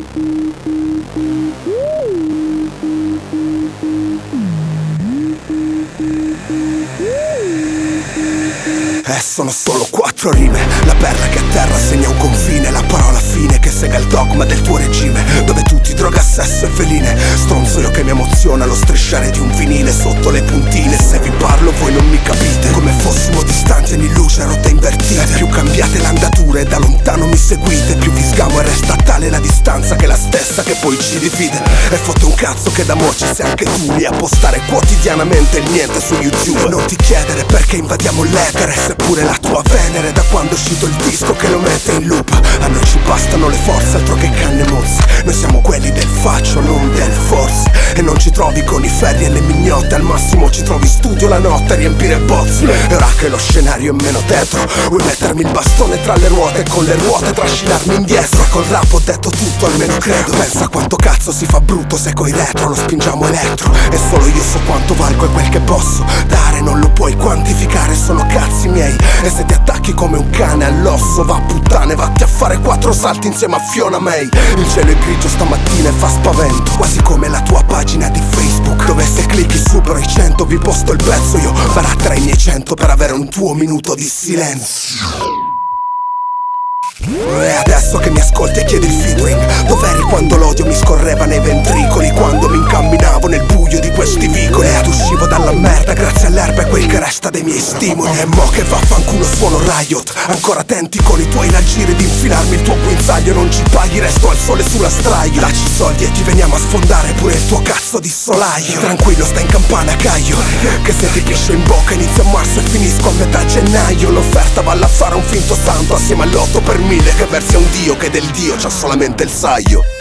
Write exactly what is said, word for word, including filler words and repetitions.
Eh, sono solo quattro rime, la perla che a terra segna un confine, la parola fine che sega il dogma del tuo regime, dove tutti droga, sesso e veline. Stronzo io che mi emoziona lo strisciare di un vinile sotto le puntine. Se vi parlo voi non mi capite, come fossimo distanti anni luce, rotte invertite. Più cambiate l'andatura e da lontano mi seguite, più vi sgamo e resta tale la distanza che è la stessa che poi ci divide. E fotte un cazzo che d'amore ci sei anche tu lì a postare quotidianamente il niente su YouTube. E non ti chiedere perché invadiamo l'etere, seppure la tua venere da quando è uscito il disco che lo mette in loop. A noi ci bastano le forze, altro che canne mozze. Noi siamo quelli del faccio, non del forse. E non ci trovi con i ferri e le mignotte, al massimo ci trovi in studio la notte a riempire bozzi. E ora che lo scenario è meno tetro, vuoi mettermi il bastone tra le ruote e con le ruote trascinarmi indietro. E col rap ho detto tutto, almeno credo. Pensa quanto cazzo si fa brutto se coi retro lo spingiamo elettro. E solo io so quanto valgo e quel che posso dare non lo puoi quantificare, sono cazzi miei. E se ti attacchi come un cane all'osso, va a puttane, vatti a fare quattro salti insieme a Fiona May. Il cielo è grigio stamattina e fa spavento, quasi come la tua pagina di Facebook, dove se clicchi supero i cento vi posto il pezzo. Io baratterei i miei cento per avere un tuo minuto di silenzio. E adesso che mi ascolti e chiedi il featuring, dov'eri quando l'odio mi scorreva nei ventricoli, quando mi incamminavo nel buio di questi vicoli ed uscivo dalla merda grazie all'erba e quel che resta dei miei stimoli. E mo che vaffanculo suono Riot, ancora tenti con i tuoi raggiri di infilarmi il tuo guinzaglio. Non ci paghi, resto al sole sulla straio, dacci i soldi e ti veniamo a sfondare pure il tuo cazzo di solaio. Tranquillo, sta in campana Caio, che se ti piscio in bocca inizio a marzo e finisco a metà gennaio. L'offerta valla a fare un finto santo assieme all'otto per mille che versi a un dio che del dio c'ha solamente il saio.